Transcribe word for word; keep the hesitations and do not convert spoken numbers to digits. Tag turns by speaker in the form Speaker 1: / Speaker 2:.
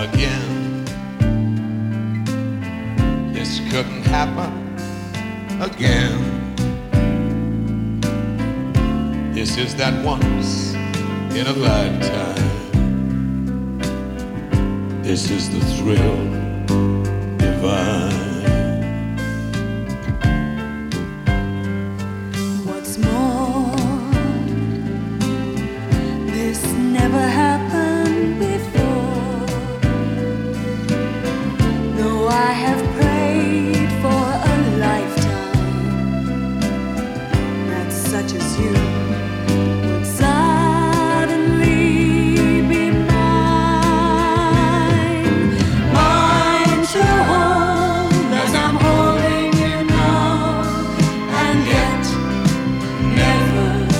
Speaker 1: again. This couldn't happen again. This is that once in a lifetime. This is the thrill